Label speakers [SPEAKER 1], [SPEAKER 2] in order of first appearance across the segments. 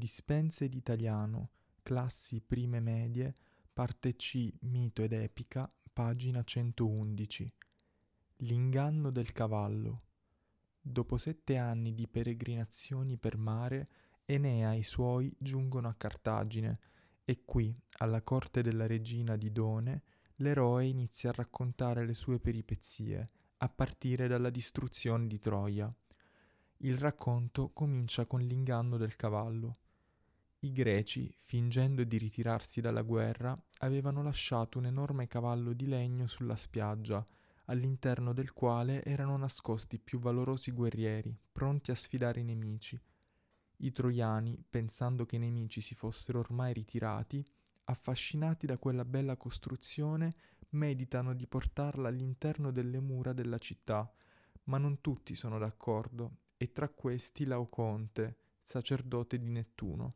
[SPEAKER 1] Dispense d'italiano, classi prime medie, parte C, mito ed epica, pagina 111. L'inganno del cavallo. Dopo 7 anni di peregrinazioni per mare, Enea e i suoi giungono a Cartagine e qui, alla corte della regina Didone, l'eroe inizia a raccontare le sue peripezie, a partire dalla distruzione di Troia. Il racconto comincia con l'inganno del cavallo. I greci, fingendo di ritirarsi dalla guerra, avevano lasciato un enorme cavallo di legno sulla spiaggia, all'interno del quale erano nascosti i più valorosi guerrieri, pronti a sfidare i nemici. I troiani, pensando che i nemici si fossero ormai ritirati, affascinati da quella bella costruzione, meditano di portarla all'interno delle mura della città, ma non tutti sono d'accordo, e tra questi Laoconte, sacerdote di Nettuno.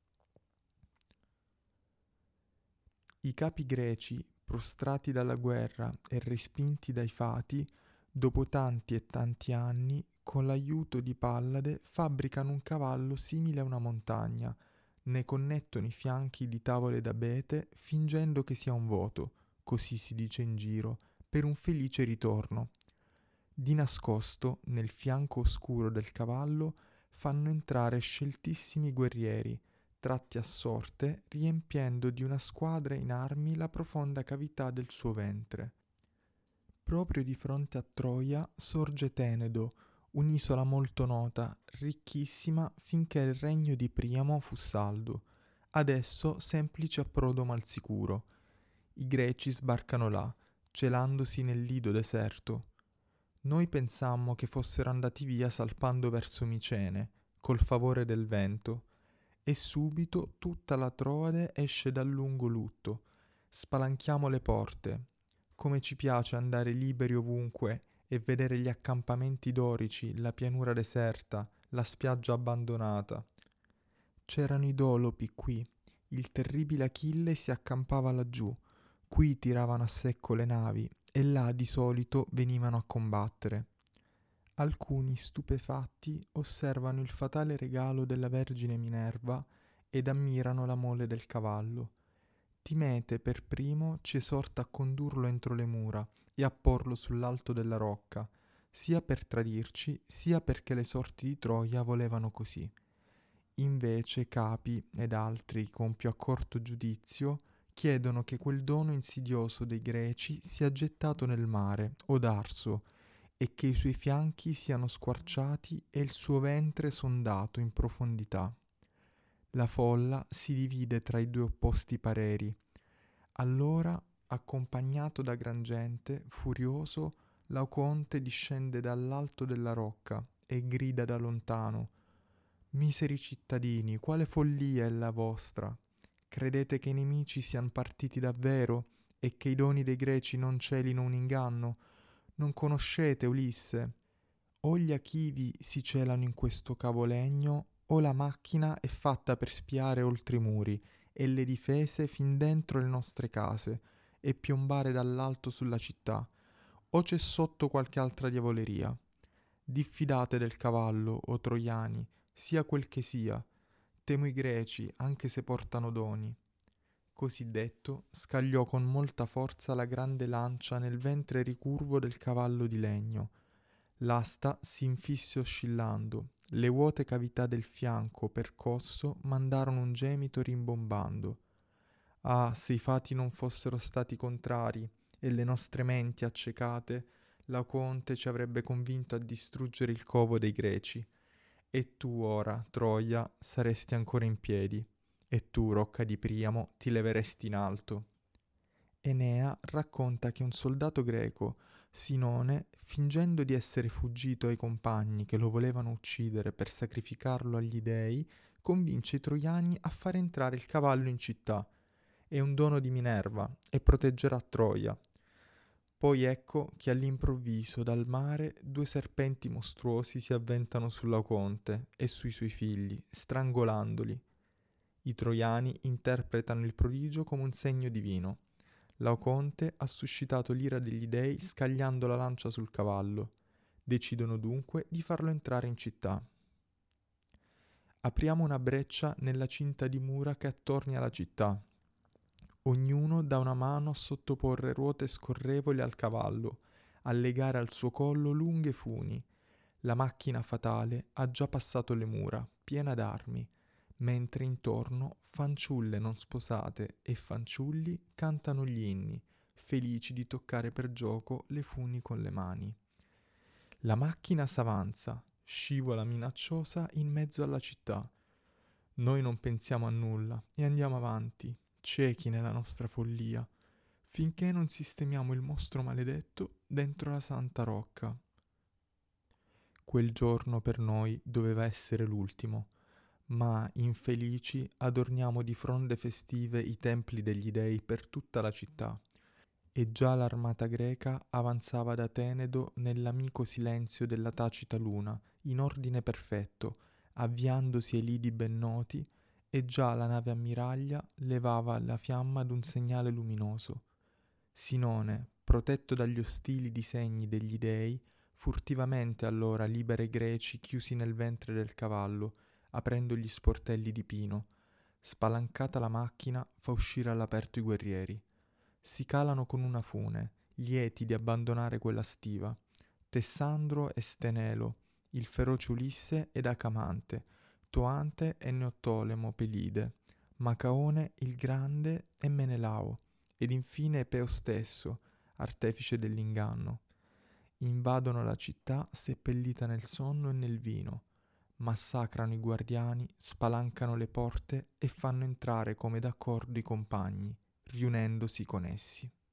[SPEAKER 1] I capi greci, prostrati dalla guerra e respinti dai Fati, dopo tanti e tanti anni, con l'aiuto di Pallade, fabbricano un cavallo simile a una montagna, ne connettono i fianchi di tavole d'abete, fingendo che sia un voto, così si dice in giro, per un felice ritorno. Di nascosto, nel fianco oscuro del cavallo, fanno entrare sceltissimi guerrieri, tratti a sorte, riempiendo di una squadra in armi la profonda cavità del suo ventre. Proprio di fronte a Troia sorge Tenedo, un'isola molto nota, ricchissima finché il regno di Priamo fu saldo, adesso semplice approdo mal sicuro. I greci sbarcano là, celandosi nel lido deserto. Noi pensammo che fossero andati via salpando verso Micene, col favore del vento, e subito tutta la Troade esce dal lungo lutto. Spalanchiamo le porte. Come ci piace andare liberi ovunque e vedere gli accampamenti dorici, la pianura deserta, la spiaggia abbandonata. C'erano i Dolopi qui, il terribile Achille si accampava laggiù, qui tiravano a secco le navi e là di solito venivano a combattere. Alcuni, stupefatti, osservano il fatale regalo della Vergine Minerva ed ammirano la mole del cavallo. Timete per primo ci esorta a condurlo entro le mura e a porlo sull'alto della rocca, sia per tradirci, sia perché le sorti di Troia volevano così. Invece Capi ed altri, con più accorto giudizio, chiedono che quel dono insidioso dei greci sia gettato nel mare, o d'arso, e che i suoi fianchi siano squarciati e il suo ventre sondato in profondità. La folla si divide tra i due opposti pareri. Allora, accompagnato da gran gente, furioso, Laoconte discende dall'alto della rocca e grida da lontano: «Miseri cittadini, quale follia è la vostra? Credete che i nemici siano partiti davvero e che i doni dei greci non celino un inganno? Non conoscete Ulisse? O gli Achivi si celano in questo cavolegno, o la macchina è fatta per spiare oltre i muri e le difese fin dentro le nostre case e piombare dall'alto sulla città, o c'è sotto qualche altra diavoleria. Diffidate del cavallo, o troiani, sia quel che sia. Temo i greci, anche se portano doni». Così detto, scagliò con molta forza la grande lancia nel ventre ricurvo del cavallo di legno. L'asta si infisse oscillando, le vuote cavità del fianco percosso mandarono un gemito rimbombando. Ah, se i fati non fossero stati contrari e le nostre menti accecate, Laoconte ci avrebbe convinto a distruggere il covo dei greci. E tu ora, Troia, saresti ancora in piedi, e tu, rocca di Priamo, ti leveresti in alto. Enea racconta che un soldato greco, Sinone, fingendo di essere fuggito ai compagni che lo volevano uccidere per sacrificarlo agli dei, convince i troiani a far entrare il cavallo in città. È un dono di Minerva e proteggerà Troia. Poi ecco che all'improvviso dal mare 2 serpenti mostruosi si avventano su Laoconte e sui suoi figli, strangolandoli. I troiani interpretano il prodigio come un segno divino. Laoconte ha suscitato l'ira degli dei scagliando la lancia sul cavallo. Decidono dunque di farlo entrare in città. Apriamo una breccia nella cinta di mura che attornia la città. Ognuno dà una mano a sottoporre ruote scorrevoli al cavallo, a legare al suo collo lunghe funi. La macchina fatale ha già passato le mura, piena d'armi, mentre intorno fanciulle non sposate e fanciulli cantano gli inni, felici di toccare per gioco le funi con le mani. La macchina s'avanza, scivola minacciosa in mezzo alla città. Noi non pensiamo a nulla e andiamo avanti, ciechi nella nostra follia, finché non sistemiamo il mostro maledetto dentro la Santa Rocca. Quel giorno per noi doveva essere l'ultimo, ma, infelici, adorniamo di fronde festive i templi degli dei per tutta la città. E già l'armata greca avanzava da Tenedo nell'amico silenzio della tacita luna, in ordine perfetto, avviandosi ai lidi ben noti, e già la nave ammiraglia levava la fiamma d'un segnale luminoso. Sinone, protetto dagli ostili disegni degli dei, furtivamente allora libera i greci chiusi nel ventre del cavallo, aprendo gli sportelli di pino. Spalancata la macchina, fa uscire all'aperto i guerrieri. Si calano con una fune, lieti di abbandonare quella stiva. Tessandro e Stenelo, il feroce Ulisse ed Acamante, Toante e Neottolemo Pelide, Macaone il grande e Menelao, ed infine Epeo stesso, artefice dell'inganno. Invadono la città seppellita nel sonno e nel vino, massacrano i guardiani, spalancano le porte e fanno entrare come d'accordo i compagni, riunendosi con essi.